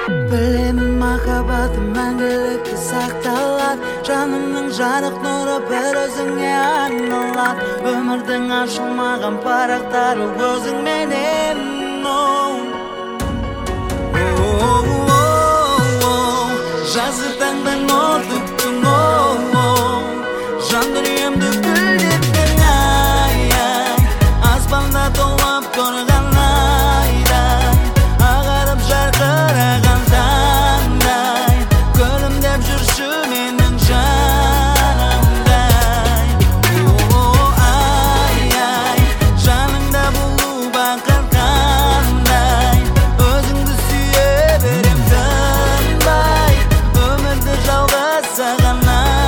Білемін махаббатым мәңгілікке сақталады, жанымның жарық нұры бір өзіңе арналады. Өмірдің ашылмаған парақтары өзіңменен. Жазғы таңдай нұр төктің, жан дүниемді гүлдеттің, аспанда толып тұрған айдай, ағарып жарқыраған таңдай, күлімдеп жүрші менің жанымдай. Ай, жаныңда болу бақыт қандай, өзіңді сүйе берем тынбай, өмірді жалғасаған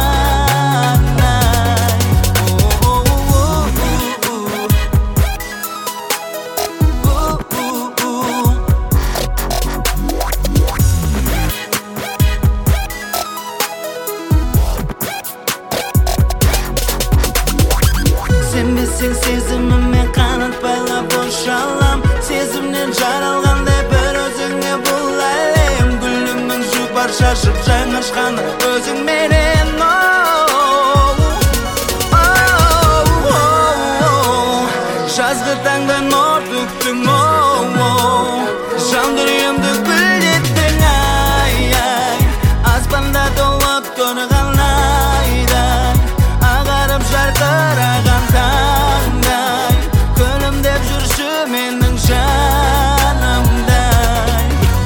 Сенбесең сезіміме қанат байлап ұшалам, сезімнен жаралғандай бір өзіңе бұл әлем. Гүлімнің жұпар шашып жаңа ашқаны өзіңменен. Жазғы таңда нұр төктің, жан дүниемді гүлдеттің, аспанда толып тұрған айдай, ағарып жарқыраған таңдай, күлімдеп жүрші менің жанымдай.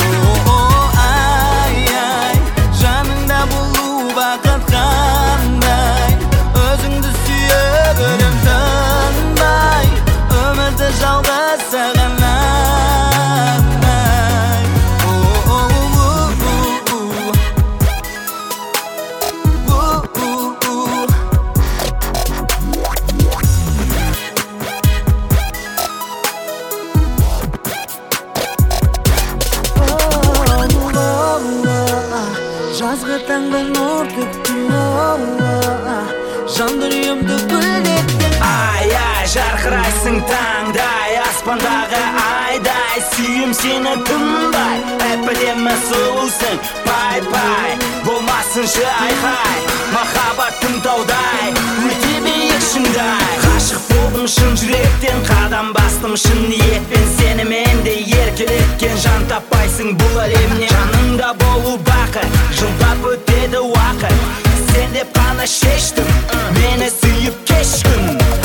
Ай, жаныңда болу бақыт қандай, өзіңді сүйе берем тынбай, өмірді жалғасаған Жазғы таңда нұр төктің, жан дүниемді гүлдеттің. Ай, жарқырайсың таңдай, аспандағы айдай, сүйім сені тынбай, әп-әдемі сұлусың, пай-пай, болмасыншы айқай, махаббаттың таудай, өте биік шыңдай. Ғашық болдым шын жүректен, қадам бастым шын ниетпен, сенімен де еркелеткен жан таппайсың бұл әлемнен. Жаныңда болу бақыт, жылдап өтеді уақыт, сен деп қана шештім, мені сүйіп кеш күн.